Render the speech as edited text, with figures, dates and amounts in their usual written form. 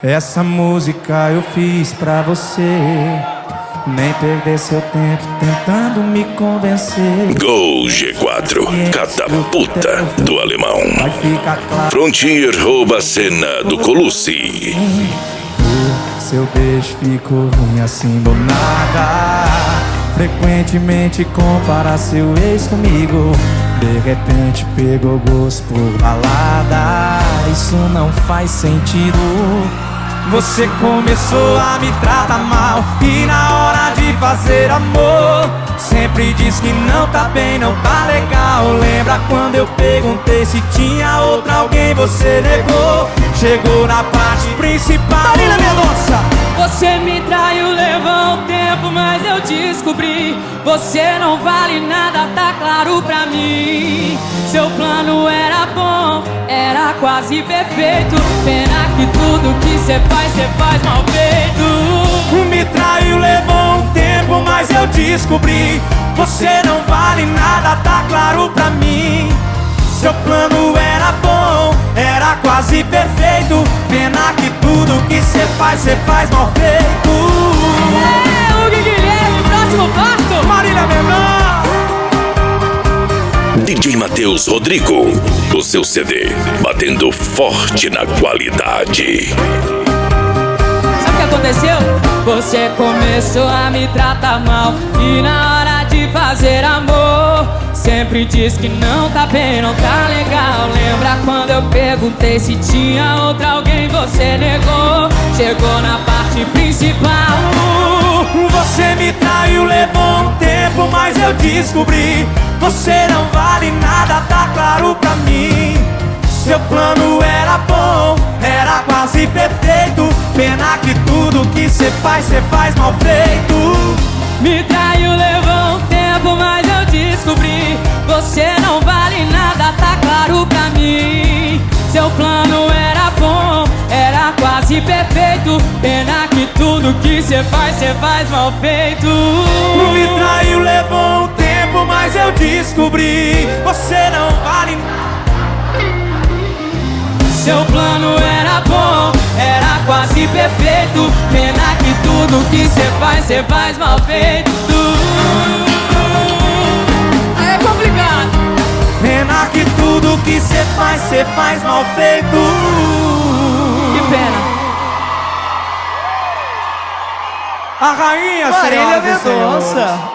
Essa música eu fiz pra você nem perder seu tempo tentando me convencer. Gol G4, catapulta do alemão. Vai ficar claro. Frontier rouba a cena do Colucci. Seu beijo ficou ruim assim do nada. Frequentemente compara seu ex comigo. De repente pegou gosto por balada. Isso não faz sentido. Você começou a me tratar mal e na hora de fazer amor sempre diz que não tá bem, não tá legal. Lembra quando eu perguntei se tinha outra alguém, você negou. Chegou na parte principal. Marília Mendonça! Você me traiu, levou um tempo, mas eu descobri. Você não vale nada, tá claro pra mim. Seu plano era bom, era quase perfeito. Pena que tudo que cê faz mal feito. Me traiu, levou um tempo, mas eu descobri. Você não vale nada, tá claro pra mim. Seu plano era bom, era quase perfeito. Pena que tudo que cê faz mal feito. É, Hugo Guilherme, próximo passo, Marília Mendonça. DJ Matheus Rodrigo, o seu CD batendo forte na qualidade. Sabe o que aconteceu? Você começou a me tratar mal e na hora de fazer amor sempre diz que não tá bem, não tá legal. Lembra quando eu perguntei se tinha outra alguém, você negou. Chegou na parte principal. Você me traiu, levou um tempo, mas eu descobri. Você não vale nada, tá claro pra mim. Seu plano era bom, era quase perfeito. Pena que tudo que cê faz mal feito. Me traiu, levou um tempo, mas eu descobri. Você não vale nada, tá claro pra mim. Seu plano era bom, era quase perfeito. Pena que tudo que cê faz mal feito. Me traiu, levou um tempo, mas eu descobri. Você não vale nada. Seu plano era bom, era quase perfeito. Pena que tudo que cê faz mal feito. É complicado. Pena que tudo que cê faz mal feito. Que pena. A rainha, Marília senhoras e senhores. Mendonça.